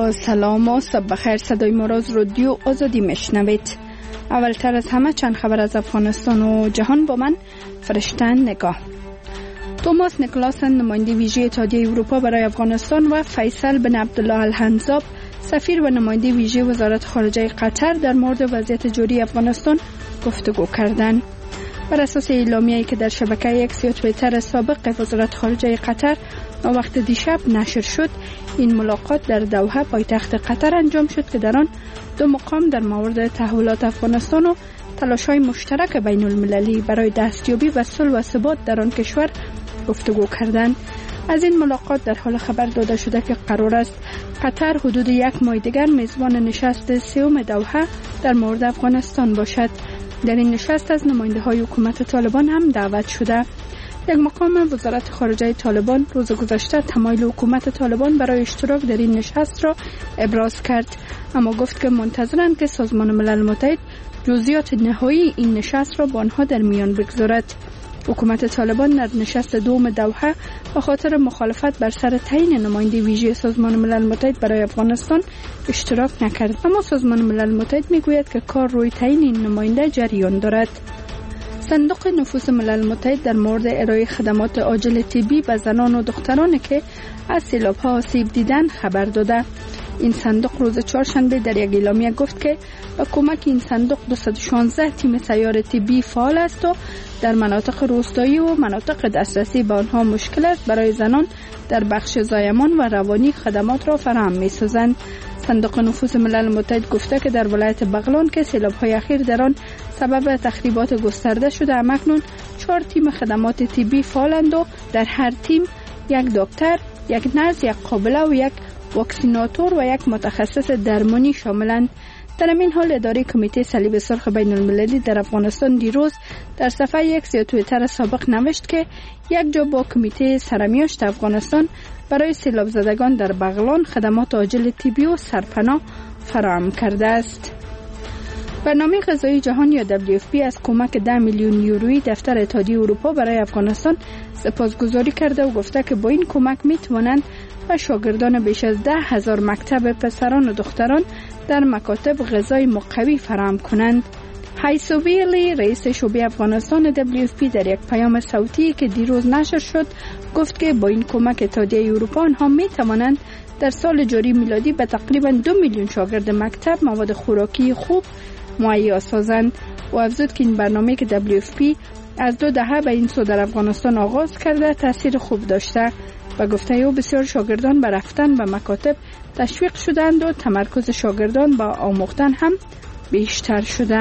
با سلام و صبح بخیر. صدای ما را از رادیو آزادی میشنوید. اولتر از همه چند خبر از افغانستان و جهان با من فرشته نگاه. توماس نیکلاسن نماینده ویژه اتحادیه اروپا برای افغانستان و فیصل بن عبدالله الحنزاب سفیر و نماینده ویژه وزارت خارجه قطر در مورد وضعیت جاری افغانستان گفتگو کردند. بر اساس اعلامیه‌ای که در شبکه اکس یا توییتر سابق وزارت خارجه قطر وقت دیشب نشر شد، این ملاقات در دوحه پایتخت قطر انجام شد که در آن دو مقام در مورد تحولات افغانستان و تلاش‌های مشترک بین المللی برای دستیابی به صلح و ثبات در آن کشور گفتگو کردند. از این ملاقات در حال خبر داده شده که قرار است قطر حدود یک ماه دیگر میزبان نشست سوم دوحه در مورد افغانستان باشد. در این نشست از نماینده‌های حکومت طالبان هم دعوت شده. یک مقام وزارت خارجه طالبان روز گذشته تمایل حکومت طالبان برای اشتراک در این نشست را ابراز کرد، اما گفت که منتظرند که سازمان ملل متحد جزئیات نهایی این نشست را با آنها در میان بگذارد. حکومت طالبان در نشست دوم دوحه به خاطر مخالفت بر سر تعیین نماینده ویژه سازمان ملل متحد برای افغانستان اشتراک نکرد، اما سازمان ملل متحد میگوید که کار روی تعیین این نماینده جریان دارد. صندوق نفوس ملل متحد در مورد ارائه خدمات عاجل طبی به زنان و دخترانی که از سیلاب‌ها آسیب دیدند خبر داده. این صندوق روز چهارشنبه در یک اعلامیه گفت که با کمک این صندوق 216 تیم سیار طبی فعال است و در مناطق روستایی و مناطق دسترسی به آنها مشکل است برای زنان در بخش زایمان و روانی خدمات را فراهم می‌سازند. صندوق نفوس ملل متحد گفته که در ولایت بغلان که سیلاب‌های اخیر در آن سبب تخریبات گسترده شده، اکنون 4 تیم خدمات طبی فعالند و در هر تیم یک دکتر، یک نرس، یک قابله و یک واکسیناتور و یک متخصص درمانی شاملند. در این حال اداره کمیته صلیب سرخ بین المللی در افغانستان دیروز در صفحه اکس یا توییتر سابق نوشت که یک جا با کمیته سرمیاشت افغانستان برای سیلاب زدگان در بغلان خدمات عاجل طبی و سرپناه فراهم کرده است. برنامه غذایی جهان یا WFP از کمک 10 میلیون یورویی دفتر اتحادیه اروپا برای افغانستان سپاسگزاری کرده و گفته که با این کمک میتوانند و شاگردان بیش از 10,000 مکتب پسران و دختران در مکاتب غذای مقوی فراهم کنند. هایسو ویلی رئیس شعبه افغانستان WFP در یک پیام صوتی که دیروز نشر شد گفت که با این کمک اتحادیه اروپا آنها می توانند در سال جاری میلادی به تقریبا 2 میلیون شاگرد مکتب مواد خوراکی خوب مهیا سازند و افزود که این برنامه که WFP از 2 دهه به این سو در افغانستان آغاز کرده تاثیر خوب داشته و گفته او بسیار شاگردان به رفتن به مکاتب تشویق شدند و تمرکز شاگردان با آموختن هم بیشتر شده.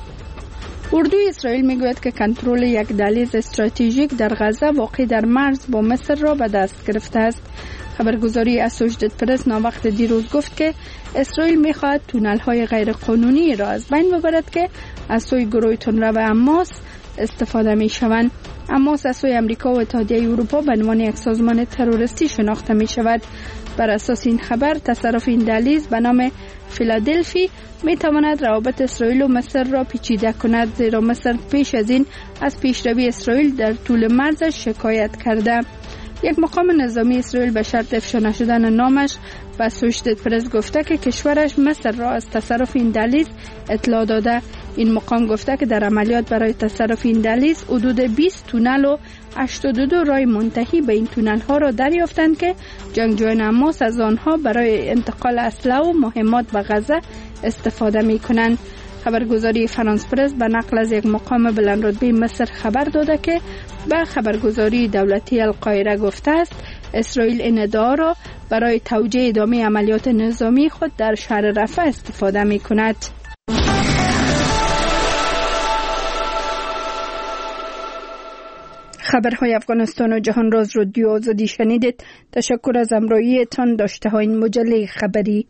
اردوی اسرائیل میگوید که کنترل یک دهلیز استراتژیک در غزه واقع در مرز با مصر را به دست گرفته است. خبرگزاری اسوشیتد پرس ناوقت دیروز گفت که اسرائیل میخواهد تونل‌های غیرقانونی را از بین ببرد که از سوی گروه تندرو حماس استفاده میشوند. حماس از سوی امریکا و اتحادیه اروپا به عنوان یک سازمان تروریستی شناخته می شود. بر اساس این خبر تصرف این دهلیز به نام فیلادلفی می تواند روابط اسرائیل و مصر را پیچیده کند، زیرا مصر پیش از این از پیشروی اسرائیل در طول مرزش شکایت کرده. یک مقام نظامی اسرائیل به شرط افشا نشدن نامش به اسوشیتد پرس گفته که کشورش مصر را از تصرف این دهلیز اطلاع داده. این مقام گفته که در عملیات برای تصرف این دهلیز حدود 20 تونل و 82 راه منتهی به این تونل ها را دریافتند که جنگجویان حماس از آنها برای انتقال اسلحه و مهمات به غزه استفاده می کنند. خبرگزاری فرانس پرس به نقل از یک مقام بلندرتبه مصر خبر داده که به خبرگزاری دولتی القاهره گفته است اسرائیل این ادعا را برای توجیه ادامه عملیات نظامی خود در شهر رفح استفاده می کند. خبرهای افغانستان و جهان را از رادیو آزادی شنیدید. تشکر از همراهیتان. داشته های این مجله خبری.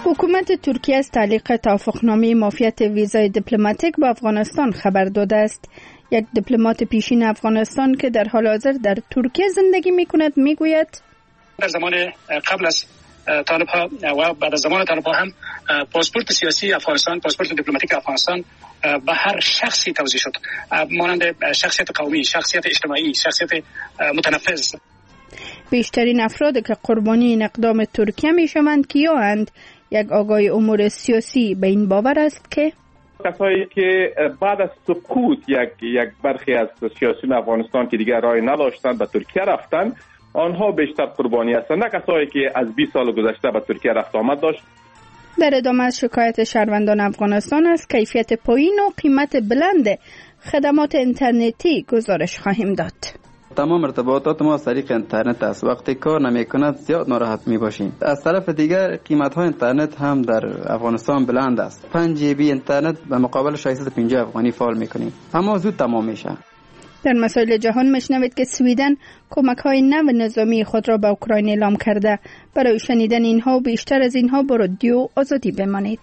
حکومت ترکیه از تعلیق توافقنامه معافیت ویزای دیپلماتیک با افغانستان خبر داده است. یک دیپلمات پیشین افغانستان که در حال حاضر در ترکیه زندگی می‌کند میگوید در زمان قبل از طالب‌ها و بعد از زمان طالب‌ها هم پاسپورت سیاسی افغانستان، پاسپورت دیپلماتیک افغانستان به هر شخصی توزیع شد، مانند شخصیت قومی، شخصیت اجتماعی، شخصیت متنفذ. بیشترین افراد که قربانی این اقدام ترکیه میشوند کیاند؟ یک آگاه امور سیاسی به این باور است که کسایی که بعد از سقوط یک برخی از سیاسیون افغانستان که دیگر راه نداشتند به ترکیه رفتند، آنها بیشتر قربانی هستند، نه کسایی که از 20 سال گذشته به ترکیه رفت آمد داشت. در ادامه از شکایت شهروندان افغانستان از کیفیت پایین و قیمت بلند خدمات اینترنتی گزارش خواهیم داد. تمام ارتباطات ما از طریق اینترنت است. وقتی کار نمیکند زیاد ناراحت میباشیم. از طرف دیگر قیمت های اینترنت هم در افغانستان بلند است. 5 GB اینترنت به مقابل 650 افغانی فعال میکنیم، اما زود تمام میشه. در مسائل جهان میشنوید که سویدن کمک‌های نو نظامی خود را به اوکراین اعلام کرده. برای شنیدن اینها و بیشتر از اینها با رادیو آزادی بمانید.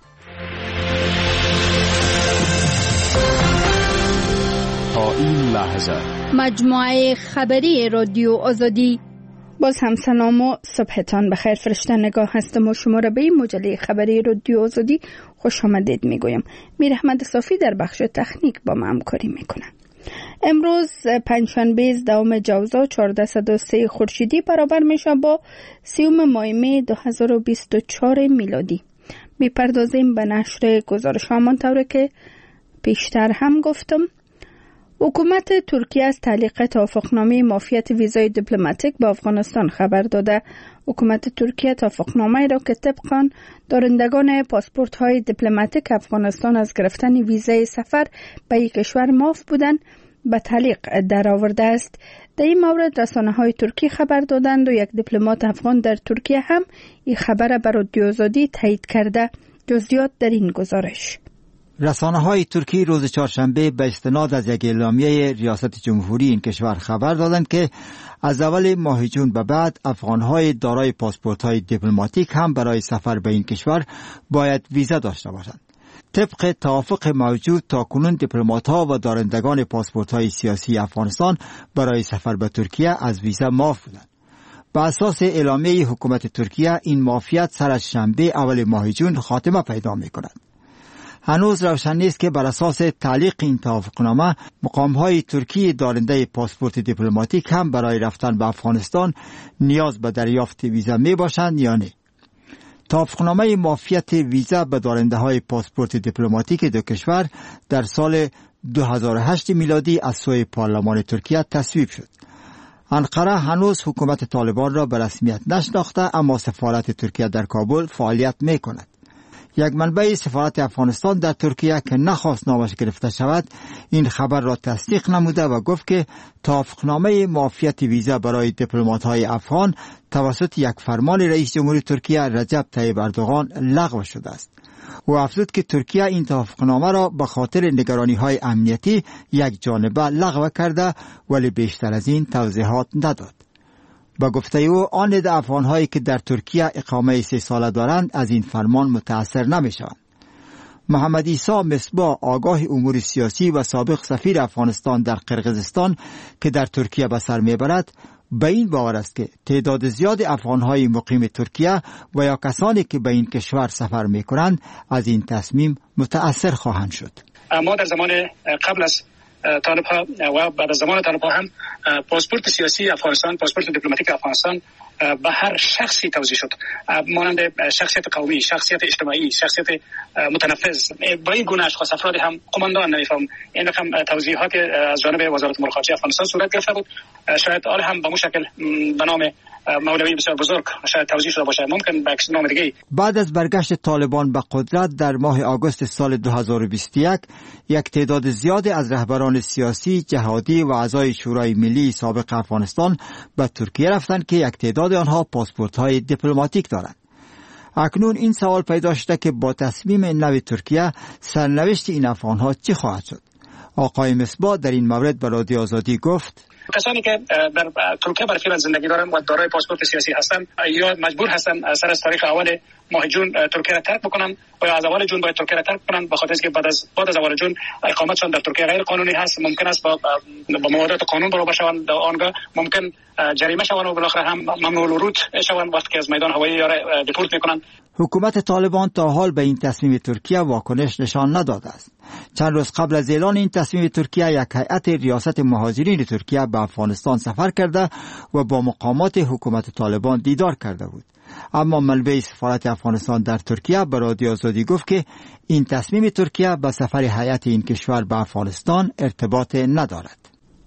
تا این لحظه مجموعه خبری رادیو آزادی. باز هم سلام و صبحتان بخیر. فرشته نگاه هستم و شما را به این مجله خبری رادیو آزادی خوش آمدید میگویم. میر احمد صافی در بخش تکنیک با ما همکاری میکنه. امروز پنجشنبه 10 جوزا 1403 خورشیدی برابر میشه با 30 ماه می 2024 میلادی. میپردازیم به نشر گزارش همان طوری که پیشتر هم گفتم. حکومت ترکیه از تعلیق توافقنامه معافیت ویزای دیپلماتیک با افغانستان خبر داده. حکومت ترکیه توافقنامه را که طبق آن دارندگان پاسپورت های دیپلماتیک افغانستان از گرفتن ویزای سفر به یک کشور معاف بودند به تعلیق در آورده است. در این مورد رسانه های ترکی خبر دادند و یک دیپلمات افغان در ترکیه هم این خبر بر رادیو آزادی تایید کرده. جزئیات در این گزارش. رسانه‌های ترکی روز چهارشنبه به استناد از یک اعلامیه ریاست جمهوری این کشور خبر دادند که از اول ماه جون به بعد افغان‌های دارای پاسپورت‌های دیپلماتیک هم برای سفر به این کشور باید ویزا داشته باشند. طبق توافق موجود تاکنون دیپلمات‌ها و دارندگان پاسپورت‌های سیاسی افغانستان برای سفر به ترکیه از ویزا معاف بودند. بر اساس اعلامیه حکومت ترکیه این معافیت سر از شنبه اول ماه جون خاتمه پیدا می‌کند. هنوز روشن نیست که بر اساس تعلیق این توافقنامه مقام‌های ترکی دارنده پاسپورت دیپلماتیک هم برای رفتن به افغانستان نیاز به دریافت ویزا می باشند یا نه. توافقنامه معافیت ویزا به دارنده‌های پاسپورت دیپلماتیک دو کشور در سال 2008 میلادی از سوی پارلمان ترکیه تصویب شد. انقره هنوز حکومت طالبان را به رسمیت نشناخته، اما سفارت ترکیه در کابل فعالیت می کند. یک منبع سفارت افغانستان در ترکیه که نخواست نامش گرفته شود این خبر را تصدیق نموده و گفت که توافقنامه معافیت ویزا برای دیپلمات‌های افغان توسط یک فرمان رئیس جمهور ترکیه رجب طیب اردوغان لغو شده است. او افزود که ترکیه این توافقنامه را به خاطر نگرانی‌های امنیتی یک جانبه لغو کرده، ولی بیشتر از این توضیحات نداد. با گفته او آن عده افغان‌هایی که در ترکیه اقامه 3 ساله دارند از این فرمان متأثر نمی‌شوند. محمد عیسی مصباح آگاه امور سیاسی و سابق سفیر افغانستان در قرقیزستان که در ترکیه به سر میبرد به این باور است که تعداد زیاد افغان‌های مقیم ترکیه و یا کسانی که به این کشور سفر می‌کنند از این تصمیم متأثر خواهند شد. ما در زمان قبل از طالب‌ها و بعد از زمان طالب‌ها هم پاسپورت سیاسی افغانستان، پاسپورت دیپلماتیک افغانستان به هر شخصی توزیع شد، مانند شخصیت قومی، شخصیت اجتماعی، شخصیت متنفذ. با این گونه اشخاص افراد هم قماندان نمیفهم این رقم توضیحات از جانب وزارت امور خارجه افغانستان صورت گرفته بود. شاید آن هم به مشکل به نام مولوی بسیار بزرگ شاید توضیح شده باشه، ممکن به عکس نام دیگه. بعد از برگشت طالبان به قدرت در ماه آگوست سال 2021 یک تعداد زیاد از رهبران سیاسی، جهادی و اعضای شورای ملی سابق افغانستان به ترکیه رفتند که یک تعداد آنها پاسپورت‌های دیپلماتیک دارند. اکنون این سوال پیدا شده که با تصمیم نو ترکیه سرنوشت این افغان‌ها چی خواهد شد؟ آقای مصباح در این مورد به رادیو آزادی گفت: کسانی که در ترکیه برای فعل زندگی دارند و دارای پاسپورت سیاسی هستند یا مجبور هستند سر از تاریخ اول ماه جون ترکیه را ترک بکنن و یا از اول جون باید ترکیه را ترک کنن، به خاطر اینکه بعد از اول جون اقامتشان در ترکیه غیر قانونی هست. ممکن است با موادات قانون برابر شوند، در آنگاه ممکن جریمه شوند و بالاخره هم ممنوع الورود شوند وقتی که از میدان هوایی یا دیپورت میکنن. حکومت طالبان تا حال به این تصمیم ترکیه واکنش نشان نداده است. چند روز قبل از اعلان این تصمیم ترکیه، یک هیئت ریاست مهاجرین ترکیه به افغانستان سفر کرده و با مقامات حکومت طالبان دیدار کرده بود. اما منبع سفارت افغانستان در ترکیه به رادیو آزادی گفت که این تصمیم ترکیه به سفر هیئت این کشور به افغانستان ارتباط ندارد.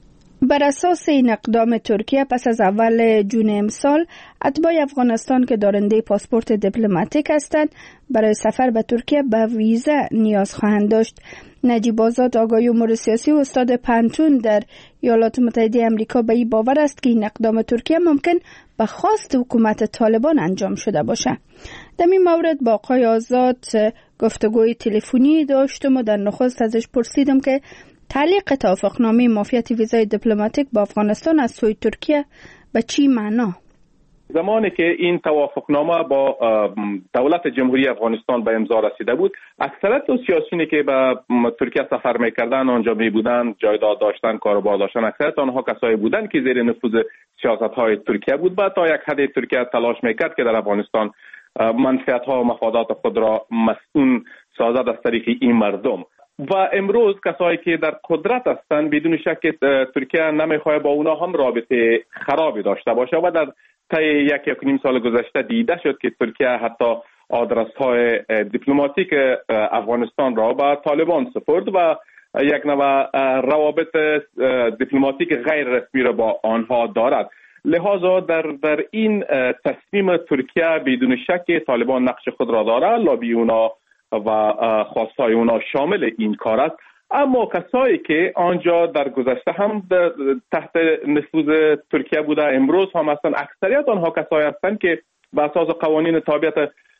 بر اساس این اقدام ترکیه پس از اول جون امسال اتباع افغانستان که دارنده پاسپورت دیپلماتیک هستند برای سفر به ترکیه به ویزا نیاز خواهند داشت. نجیب آزاد، آقای امور سیاسی و استاد پانتون در ایالات متحده آمریکا به این باور است که این اقدام ترکیه ممکن به خواست حکومت طالبان انجام شده باشد. در این مورد با آقای آزاد گفتگوی تلفنی داشتم و در نخست ازش پرسیدم که تعلیق توافقنامه معافیت ویزای دیپلماتیک با افغانستان از سوی ترکیه به چی معنا؟ زمانی که این توافقنامه با دولت جمهوری افغانستان به امضا رسیده بود، اکثریت سیاسیونی که به ترکیه سفر میکردن، آنجا می بودن، جایداد داشتن، کاروبار داشتن، اکثریت آنها کسایی بودند که زیر نفوذ سیاست‌های ترکیه بود. بعد تا یک حد ترکیه تلاش میکرد که در افغانستان منفعت‌ها و مفادات خود را مسئول سازد از طریق این مردم. و امروز کسایی که در قدرت هستند بدون شک ترکیه نمیخواد با اونا هم رابطه خرابی داشته باشه و در طی یک نیم سال گذشته دیده شد که ترکیه حتی آدرس‌های دیپلماتیک افغانستان را به طالبان سپرد و یک نوع روابط دیپلماتیک غیر رسمی را با آنها دارد. لذا در این تصمیم ترکیه بدون شک طالبان نقش خود را دارد، لابی اونا و خواستهای اونا شامل این کار است. اما کسایی که آنجا در گذشته هم تحت نفوذ ترکیه بوده، امروز هم هستند، اکثریت آنها کسایی هستند که به اساس قوانین تابعیت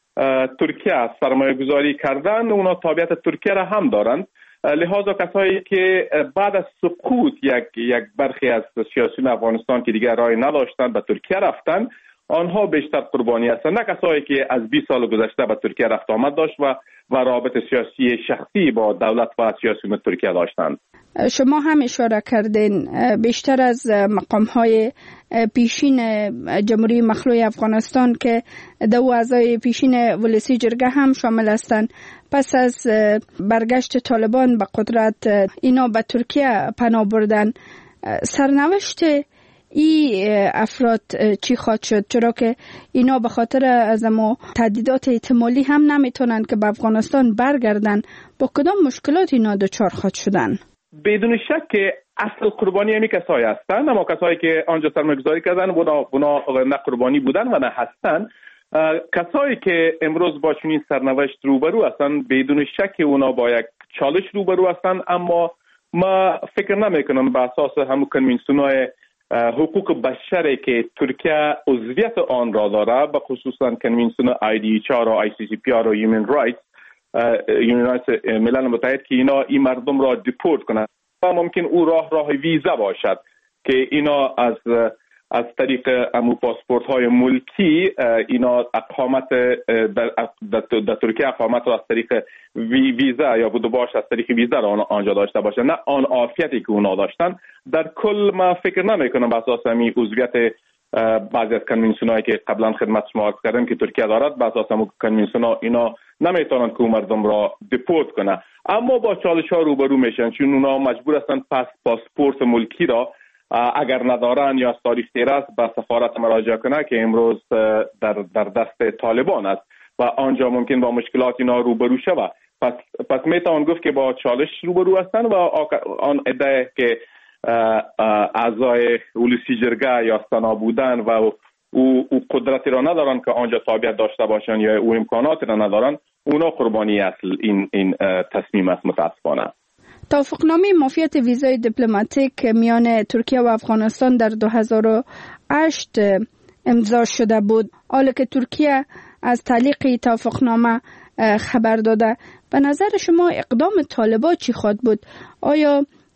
ترکیه سرمایه گذاری کردن، اونا تابعیت ترکیه را هم دارند. لذا کسایی که بعد از سقوط یک برخی از سیاسیون افغانستان که دیگر راه نداشتند به ترکیه رفتند، آنها بیشتر قربانی هستند، نه کسایی که از 20 سال گذشته به ترکیه رفت آمد داشت و رابط سیاسی شخصی با دولت و سیاسیون ترکیه داشتند. شما هم اشاره کردین بیشتر از مقام‌های پیشین جمهوری مخلوع افغانستان که دو اعضای پیشین ولسی جرگه هم شامل هستند، پس از برگشت طالبان به قدرت اینا به ترکیه پناه بردن. سرنوشت ای افراد چی خواهد شد؟ چرا که اینا به خاطر از ما تهدیدات احتمالی هم نمیتونن که به افغانستان برگردن. با کدام مشکلات اینا دچار خواهد شدن؟ بدون شک که اصل قربانی همی کسایی هستند، اما کسایی که آنجا سرمایه‌گذاری کردن اونا نه قربانی بودن و نه هستند. کسایی که امروز با چنین سرنوشت روبرو هستند بدون شک اونا با یک چالش روبرو هستند. اما ما فکر نمیکنم به اساس همون کنوانسیون‌های حقوق بشری که ترکیه عضویت آن را داره، به خصوصا کنوانسیون IDH و ICCPR و Human Rights ملل متحد، که اینا این مردم را دیپورت کنند و ممکن او راه ویزا باشد که اینا از طریق امو پاسپورت های ملکی اینا اقامت در ترکیه اقامت را از طریق ویزا یا بود باش از طریق ویزا را آنجا داشته باشه، نه آن عافیتی که اونا داشتن. در کل ما فکر نمیکنم به اساس همین عضویت بعضی از کنوانسیون‌هایی که قبلا خدمت شما عرض کردم که ترکیه دارد، به اساس همون کنوانسیون‌ها اینا نمیتونن که مردم را دیپورت کنه، اما با چالش‌ها روبرو میشن، چون اونا مجبور هستن پاسپورت ملکی را اگر ندارن یا از تاریخ تیر است به سفارت مراجعه کنه که امروز در دست طالبان است و آنجا ممکن با مشکلات اینا روبرو شود. پس میتوان گفت که با چالش روبرو هستن و آن ادعای که اعضای ولسی جرگه یا سنا بودن و او قدرتی را ندارن که آنجا تابعیت داشته باشن یا او امکاناتی را ندارن، اونا قربانی اصل این تصمیم است متاسفانه. توافقنامه معافیت ویزای دیپلماتیک میان ترکیه و افغانستان در 2008 امضا شده بود. حالا که ترکیه از تعلیق توافقنامه خبر داده، به نظر شما اقدام طالبان چی خواهد بود؟ آیا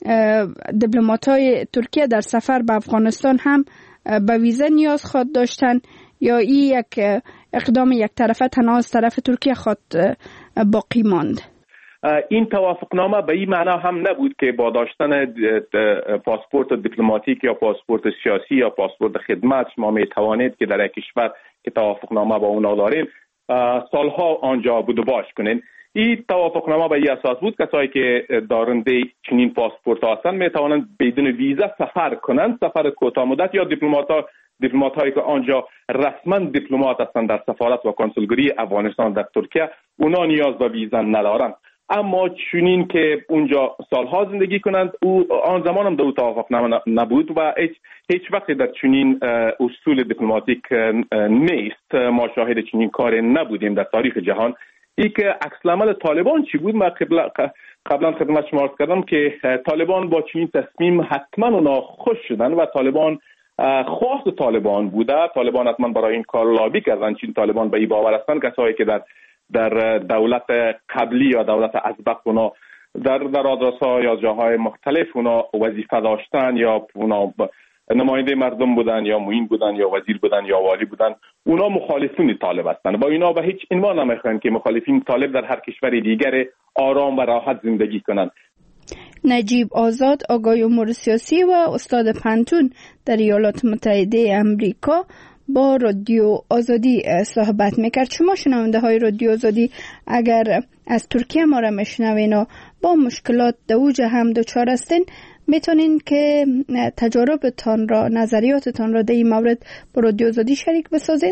دیپلمات‌های ترکیه در سفر به افغانستان هم به ویزا نیاز خواهد داشتن یا این یک اقدام یک طرفه تنها از طرف ترکیه خواهد باقی ماند؟ این توافقنامه به این معنا هم نبود که با داشتن پاسپورت دیپلماتیک یا پاسپورت سیاسی یا پاسپورت خدمت شما می توانید که در یک کشور که توافقنامه با اونا داریم سالها آنجا بود و باش کنین. این توافقنامه به این اساس بود کسایی که دارنده چنین پاسپورت هستند می توانند بدون ویزا سفر کنند، سفر کوتاه مدت، یا دیپلمات هایی که آنجا رسما دیپلمات هستند در سفارت و کنسولگری افغانستان در ترکیه، اونا نیاز به ویزا ندارند. اما چنین که اونجا سالها زندگی کنند، آن زمان هم در توافقنامه نبود و هیچ وقت در چنین اصول دیپلماتیک نیست. ما شاهد چنین کار نبودیم در تاریخ جهان. ای که عکس العمل طالبان چی بود؟ من قبلا خدمت شما عرض کردم که طالبان با چنین تصمیم حتما اونا خوش شدن و طالبان خواست طالبان بوده. طالبان حتما برای این کار لابی کردن. چین طالبان به این باور هستند کسایی که در دولت قبلی یا دولت ازبق اونا در آدرس‌ها یا جاهای مختلف اونا وظیفه داشتن یا اونا نماینده مردم بودن یا معین بودن یا وزیر بودن یا والی بودن، اونا مخالفین طالب هستند. با اینا به هیچ عنوان نمیخواهند که مخالفین طالب در هر کشور دیگر آرام و راحت زندگی کنند. نجیب آزاد، آقای امور سیاسی و استاد پنتون در ایالات متحده امریکا با رادیو آزادی صحبت میکرد. شما شنونده های رادیو آزادی اگر از ترکیه ما را میشنوین و با مشکلات دوج هم دچار هستین، میتونین که تجاربتان را، نظریاتتان را در این مورد با رادیو آزادی شریک بسازین.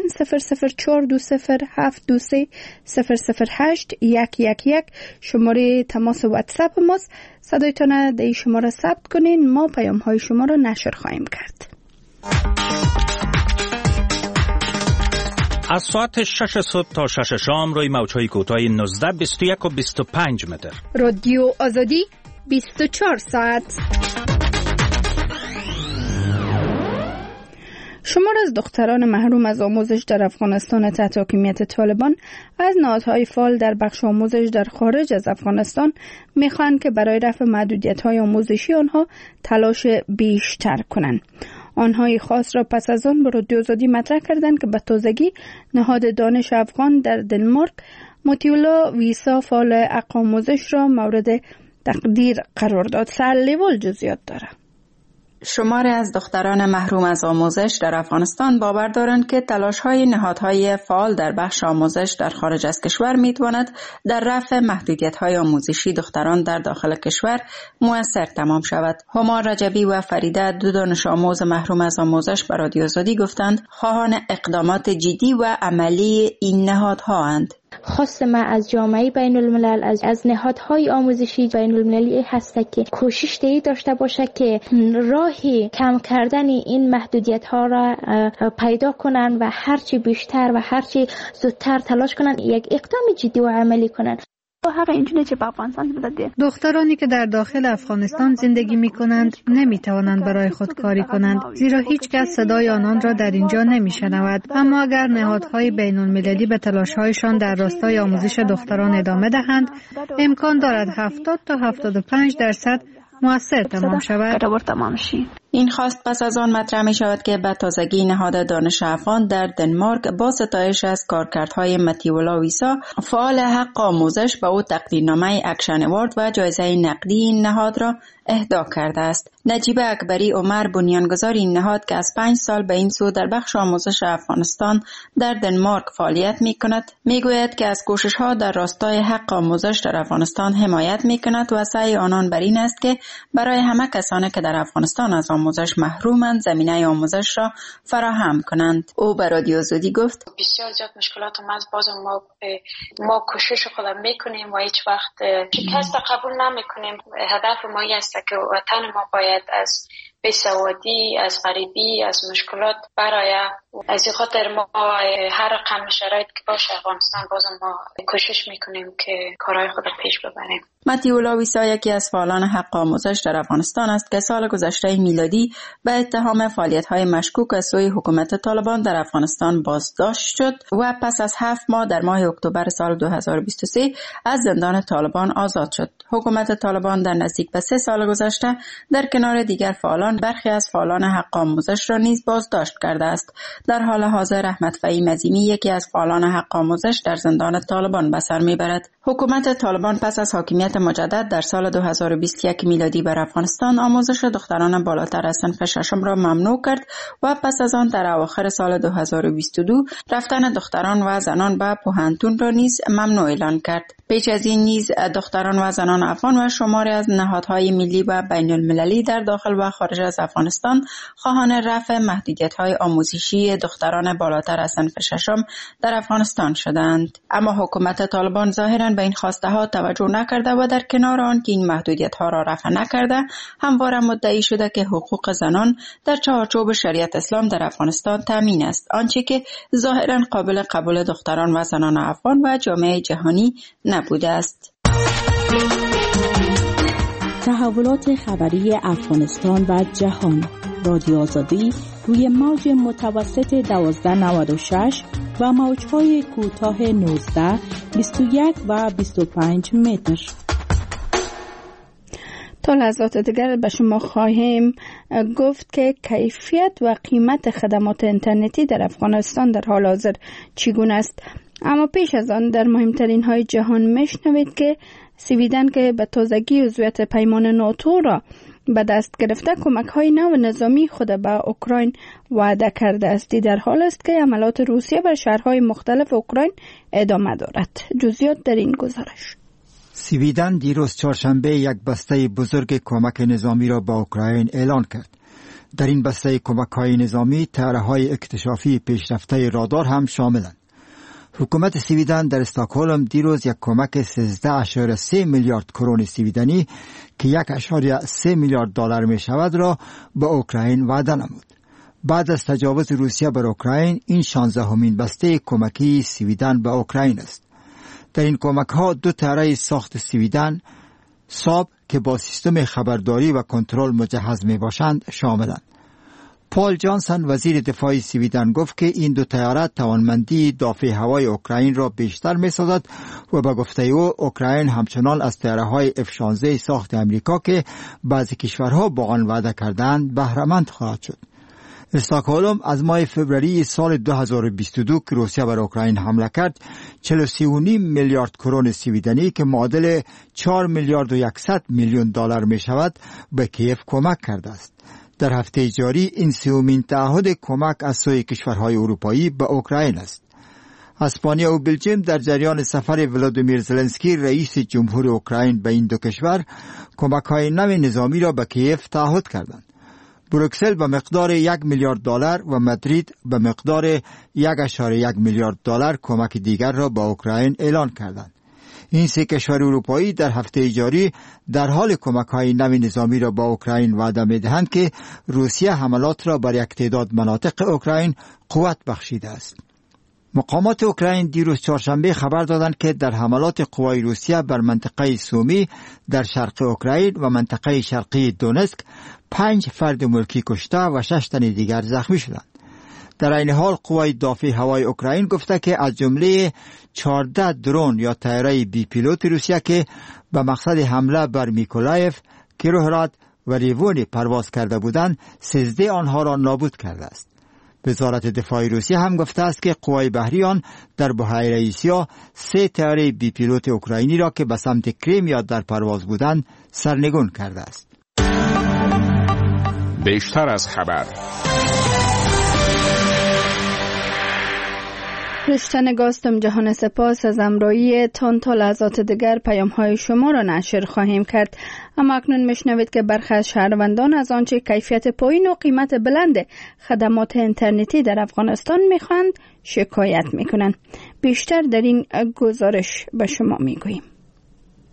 00427203008 شماره تماس واتساپ ماست. صدایتان در این شماره ثبت کنین، ما پیام های شما را نشر خواهیم کرد. از ساعت 6 صبح تا 6 شام روی موج‌های کوتاه 19، 21 و 25 متر. رادیو آزادی 24 ساعت. شمار از دختران محروم از آموزش در افغانستان تحت حاکمیت طالبان از نهادهای فعال در بخش آموزش در خارج از افغانستان میخواهند که برای رفع محدودیت‌های آموزشی آنها تلاش بیشتر کنند. آنهای خاص را پس از آن به رادیو آزادی مطرح کردند که به تازگی نهاد دانش افغان در دنمارک مطیولا ویسا فعال حق آموزش را مورد تقدیر قرار داد. سرلیوال جزئیات داره. شماری از دختران محروم از آموزش در افغانستان باور دارند که تلاش‌های نهادهای فعال در بخش آموزش در خارج از کشور می‌تواند در رفع محدودیت‌های آموزشی دختران در داخل کشور مؤثر تمام شود. هما رجبی و فریده، دو دانش آموز محروم از آموزش، به رادیو آزادی گفتند خواهان اقدامات جدی و عملی این نهادها اند. خواست ما از جامعه بین الملل، از نهادهای آموزشی بین المللی هست که کوشش داشته باشه که راهی کم کردن این محدودیت ها را پیدا کنن و هرچی بیشتر و هرچی زودتر تلاش کنن یک اقدام جدی و عملی کنن. دخترانی که در داخل افغانستان زندگی می کنند نمی توانند برای خود کاری کنند، زیرا هیچ کس صدای آنان را در اینجا نمی شنود. اما اگر نهادهای بین المللی به تلاش‌هایشان در راستای آموزش دختران ادامه دهند، امکان دارد 70 تا 75% مؤثر تمام شود. این خواست پس از آن مطرح می شود که به تازگی نهاد دانش افغان در دنمارک با ستایش از کارکردهای مطیولا ویسا فعال حق آموزش به او تقدیرنامه اکشن اوارد و جایزه نقدی این نهاد را اهدا کرده است. نجیب اکبری عمر، بنیانگذار این نهاد که از 5 سال به این سو در بخش آموزش افغانستان در دنمارک فعالیت می کند، می گوید که از کوشش ها در راستای حق آموزش در افغانستان حمایت می کند و سعی آنان بر این است که برای همه کسانی که در افغانستان از آموزش محرومند زمینه آموزش را فراهم کنند. او به رادیو آزادی گفت بسیار زیاد مشکلات اومد، باز ما کوشش خودم میکنیم و هیچ وقت شکست قبول نمیکنیم. هدف ما است که وطن ما باید از بیسوادی، از غریبی، از مشکلات برای از این خاطر ما هر رقم شرایط که باشه افغانستان باز ما کوشش میکنیم که کارهای خود پیش ببریم. متیولا ویسا یکی از فعالان حق آموزش در افغانستان است که سال گذشته میلادی به اتهام فعالیت‌های مشکوک از سوی حکومت طالبان در افغانستان بازداشت شد و پس از 7 ماه در ماه اکتبر سال 2023 از زندان طالبان آزاد شد. حکومت طالبان در نزدیک به 3 سال گذشته در کنار دیگر فعالان برخی از فعالان حق آموزش را نیز بازداشت کرده است. در حال حاضر احمد فهیم عظیمی یکی از فعالان حق آموزش در زندان طالبان به سر میبرد. حکومت طالبان پس از حاکمیت مجدد در سال 2021 میلادی بر افغانستان آموزش دختران بالاتر از صنف ششم را ممنوع کرد و پس از آن در اواخر سال 2022 رفتن دختران و زنان به پوهنتون را نیز ممنوع اعلان کرد. پیش از این نیز دختران و زنان افغان و شماری از نهادهای ملی و بین المللی در داخل و خارج از افغانستان خواهان رفع محدودیت‌های آموزشی دختران بالاتر از صنف ششم در افغانستان شدند. اما حکومت طالبان ظاهراً به این خواسته ها توجه نکرده و در کنار آن که این محدودیت ها را رفع نکرده همواره مدعی شده که حقوق زنان در چارچوب شریعت اسلام در افغانستان تامین است، آنچه که ظاهراً قابل قبول دختران و زنان افغان و جامعه جهانی نبوده است. تحولات خبری افغانستان و جهان، رادیو آزادی روی موج متوسط 1296 و موج‌های کوتاه 19، 21 و 25 متر. تا لحظات دیگر به شما خواهیم گفت که کیفیت و قیمت خدمات اینترنتی در افغانستان در حال حاضر چگونه است. اما پیش از آن در مهمترین های جهان میشنوید که سویدن که به تازگی عضویت پیمان ناتو را به دست گرفته کمک های نو نظامی خود به اوکراین وعده کرده است. در حال است که عملات روسیه بر شهرهای مختلف اوکراین ادامه دارد. جزئیات در این گزارش. سویدن دیروز چهارشنبه یک بسته بزرگ کمک نظامی را به اوکراین اعلان کرد. در این بسته کمک های نظامی طرح‌های اکتشافی پیشرفته رادار هم شاملند. حکومت سویدن در استکهلم دیروز یک کمک 13.3 میلیارد کرون سویدنی که 1.3 میلیارد دلار می شود را به اوکراین وعده نمود. بعد از تجاوز روسیه بر اوکراین این 16مین بسته کمکی سویدن به اوکراین است. در این کمک ها 2 طیاره ساخت سویدن ساب که با سیستم خبرداری و کنترل مجهز می باشند شاملند. پال جانسن وزیر دفاع سویدن گفت که این 2 طیاره توانمندی دافع هوای اوکراین را بیشتر می سازد و به گفته او اوکراین همچنان از طیاره‌های F-16 ساخت امریکا که بعضی کشورها با آن وعده کردند بهره‌مند خواهد شد. استکهلم از ماه فوریه سال 2022 که روسیه بر اوکراین حمله کرد 43.5 میلیارد کرون سویدنی که معادل 4 میلیارد و 100 میلیون دلار می شود به کیف کمک کرده است. در هفته جاری این 3مین تعهد کمک از سوی کشورهای اروپایی به اوکراین است. اسپانیا و بلژیم در جریان سفر ولادیمیر زلنسکی رئیس جمهور اوکراین به این 2 کشور کمک‌های نو نظامی را به کیف تعهد کردند. بروکسل به مقدار 1 میلیارد دلار و مادرید به مقدار 1.1 میلیارد دلار کمک دیگر را به اوکراین اعلان کردند. این 3 کشور اروپایی در هفته جاری در حال کمک‌های نو نظامی را با اوکراین وعده می‌دهند که روسیه حملات را بر یک تعداد مناطق اوکراین قوت بخشیده است. مقامات اوکراین دیروز چهارشنبه خبر دادند که در حملات قوای روسیه بر منطقه سومی در شرق اوکراین و منطقه شرقی دونسک 5 فرد ملکی کشته و 6 تن دیگر زخمی شدند. در این حال قوای دافع هوای اوکراین گفته که از جمله 14 درون یا طیاره بی پیلوت روسیه که به مقصد حمله بر میکولایف، کیروهراد و ریوون پرواز کرده بودند 13 آنها را نابود کرده است. وزارت دفاع روسیه هم گفته است که قوای بحری آن در بحیره ایسیا 3 طیاره بی پیلوت اوکراینی را که به سمت کریمیا در پرواز بودند سرنگون کرده است. بیشتر از خبر رشتن گاستم جهان سپاس از امرایی تان تا لحظات دیگر پیام های شما را نشر خواهیم کرد. اما اکنون میشنوید که برخی از شهروندان از آنچه کیفیت پایین و قیمت بلند خدمات اینترنتی در افغانستان میخواهند شکایت میکنند. بیشتر در این گزارش به شما میگوییم.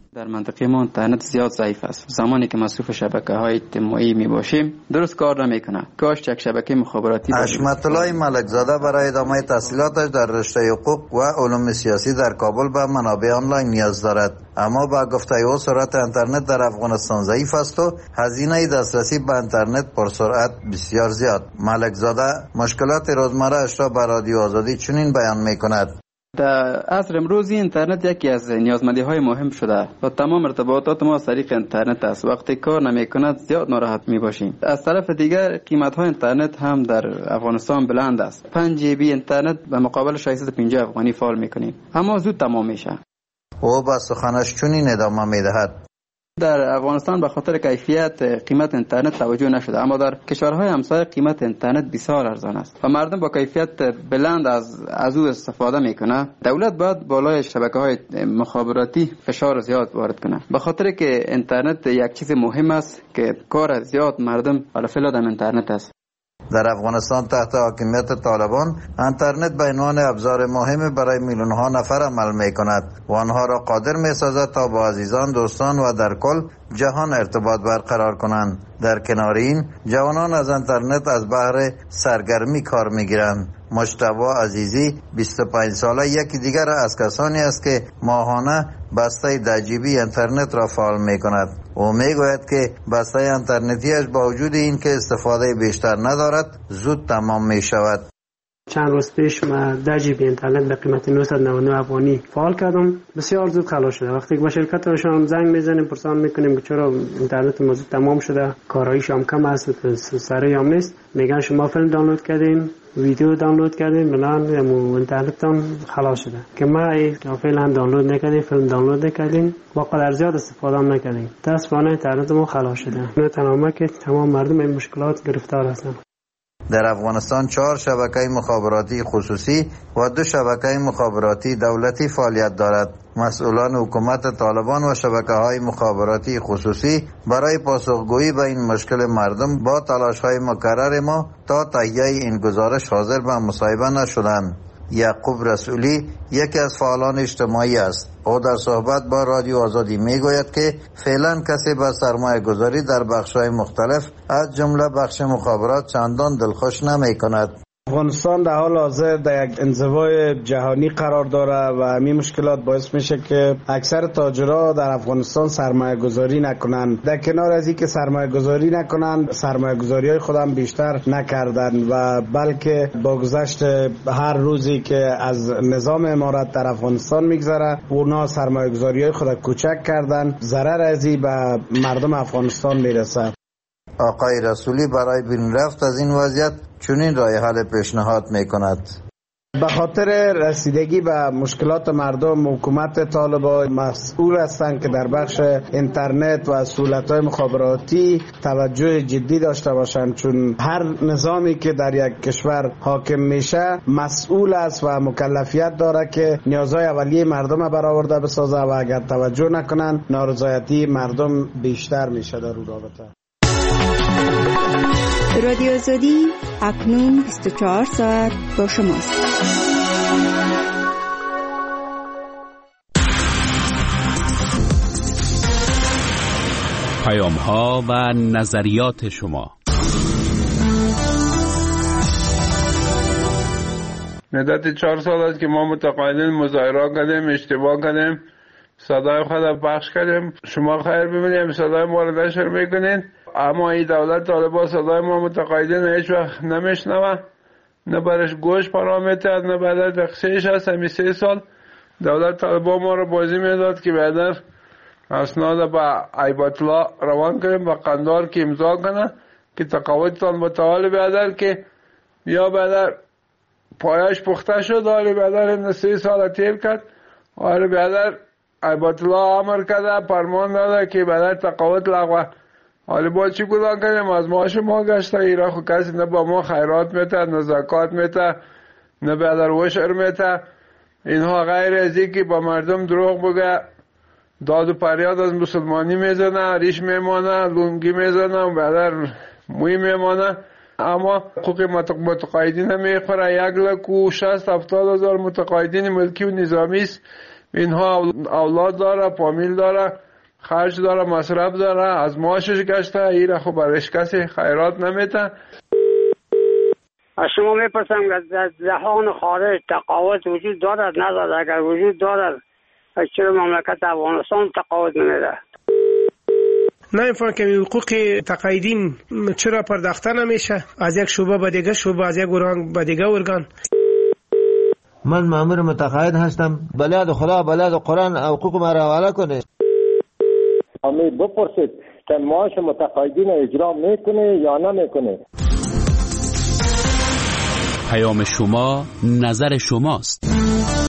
در منطقه ما اینترنت زیاد ضعیف است. زمانی که مصروف شبکه‌های اجتماعی میباشیم درست کار نمیکنه. کاش یک شبکه مخابراتی حشمت الله ملکزاده برای ادامه تحصیلاتش در رشته حقوق و علوم سیاسی در کابل به منابع آنلاین نیاز دارد، اما با گفته او سرعت اینترنت در افغانستان ضعیف است و هزینه دسترسی به اینترنت پرسرعت بسیار زیاد. ملکزاده مشکلات روزمره اش را به رادیو آزادی چنین بیان میکند: در عصر امروزی اینترنت یکی از نیازمندی‌های مهم شده و تمام ارتباطات ما از طریق اینترنت است. وقتی کار نمی‌کند زیاد ناراحت می‌باشیم. از طرف دیگر قیمت‌های اینترنت هم در افغانستان بلند است. 5 GB اینترنت به مقابل 650 افغانی فعال می‌کنیم، اما زود تمام میشه. او با سخنش چنین ادامه می‌دهد: در افغانستان به خاطر کیفیت قیمت اینترنت توجه نشده، اما در کشورهای همسایه قیمت اینترنت بسیار ارزان است و مردم با کیفیت بلند از او استفاده میکنه. دولت باید بالای شبکه‌های مخابراتی فشار زیاد وارد کنه، به خاطر که اینترنت یک چیز مهم است که کار زیاد مردم علی فعل در اینترنت است. در افغانستان تحت حاکمیت طالبان اینترنت به عنوان ابزار مهم برای میلیون‌ها نفر عمل می‌کند و آنها را قادر می‌سازد تا با عزیزان، دوستان و در کل جهان ارتباط برقرار کنند. در کنار این جوانان از اینترنت از بهر سرگرمی کار می‌گیرند. مجتبی عزیزی 25 ساله یکی دیگر از کسانی است که ماهانه بسته 10 GB اینترنت را فعال می‌کند. او میگوید که بسته اینترنتیش با وجود این که استفاده بیشتر ندارد زود تمام می‌شود. چند روز پیش ما 10 GB اینترنت به قیمت 999 افغانی فعال کردم، بسیار زود خلاص شده. وقتی که با شرکتشان زنگ میزنیم پرسان میکنیم که چرا اینترنت ما زود تمام شده، کارایش هم کم است، سریع هم نیست، میگن شما فیلم دانلود کردین، ویدیو دانلود کردین، بلان اینترنتتون خلاص شده. که ما فعلا دانلود نکردیم، فیلم دانلود نکردیم، با قدر زیاد استفاده هم نکردیم، متاسفانه اینترنت ما خلاص شده. نه تمام که تمام مردم این مشکلات گرفتار هستند. در افغانستان 4 شبکه مخابراتی خصوصی و 2 شبکه مخابراتی دولتی فعالیت دارد. مسئولان حکومت طالبان و شبکه‌های مخابراتی خصوصی برای پاسخگویی به این مشکل مردم با تلاش‌های مکرر ما تا تهیه این گزارش حاضر به مصاحبه نشدند. یعقوب رسولی یکی از فعالان اجتماعی است. او در صحبت با رادیو آزادی میگوید که فعلا کسی به سرمایه گذاری در بخش‌های مختلف از جمله بخش مخابرات چندان دلخوش نمی کند. افغانستان در حال حاضر در یک انزوای جهانی قرار داره و همین مشکلات باعث میشه که اکثر تاجرها در افغانستان سرمایه گذاری نکنند. در کنار از اینکه سرمایه گذاری نکنند، سرمایه گذاری های خودم بیشتر نکردند و بلکه با گذشت هر روزی که از نظام امارت در افغانستان میگذره اونا سرمایه گذاری های خود کوچک کردند. ضرر از این به مردم افغانستان میرسه. آقای رسولی برای بیرون رفت از این وضعیت چنین راه حل پیشنهاد میکند: به خاطر رسیدگی به مشکلات مردم حکومت طالبان مسئول هستند که در بخش اینترنت و سهولت‌های مخابراتی توجه جدی داشته باشند، چون هر نظامی که در یک کشور حاکم میشه مسئول است و مکلفیت داره که نیازهای اولیه مردم برآورده بسازه و اگر توجه نکنن نارضایتی مردم بیشتر میشه در اون رابطه. رادیو آزادی اکنون 24 ساعت با شماست. پیام ها و نظریات شما. مدت 4 سال است که ما متقاعدین مظاهره کردیم، اشتباه کردیم، صدای خود پخش کردیم. شما خیر ببینید صدای ما رو نشر میکنین، اما این دولت طالبان صدای ما متقاعدین هیچ وقت نمیشنوه، نه برش گوش پرامیته، نه بعد تقصیرش هست. همین 3 سال دولت طالبان ما رو بازی میداد که بعد اسناد با عیبات الله روان کنیم با قندار که امضا کنه که تقاعدتان متعال بیادر که یا بعد پایش پخته شد، آره بعد 3 سال تیر کرد، آره بعد عیبات الله امر کرده، فرمان داده که بعد تقاعد لغوه. حالا با چی گذار کنیم؟ از معاش ما گشته ایرا خو کسی نه با ما خیرات میته، نه زکات میته، نه بدر وشر میته. اینها غیر از این که با مردم دروغ بگه، داد و پریاد از مسلمانی میزنه، ریش میمانه، لونگی میزنه و بدر موی میمانه. اما حقوق متقاعدین میخوره. 1,60,000 متقاعدین ملکی و نظامی است اینها اولاد داره، فامیل داره، خرج داره، مصرف داره، از معاشش گشته. ایره خب برش کسی خیرات نمیته. از شما میپرسم که در جهان خارج تقاوت وجود دارد ندارد؟ اگر وجود دارد چرا مملکت افغانستان تقاوت نمیده؟ نمیفهم که حقوق تقاعدین چرا پرداخته نمیشه از یک شعبه به دیگه شعبه، از یک ارگان به دیگه ارگان؟ من مأمور متقاعد هستم، بلاد خدا بلاد قرآن حقوق ما را حواله کنه. همه بپرسید که معاش متقاعدین اجرا میکنه یا نمیکنه. پیام شما نظر شماست.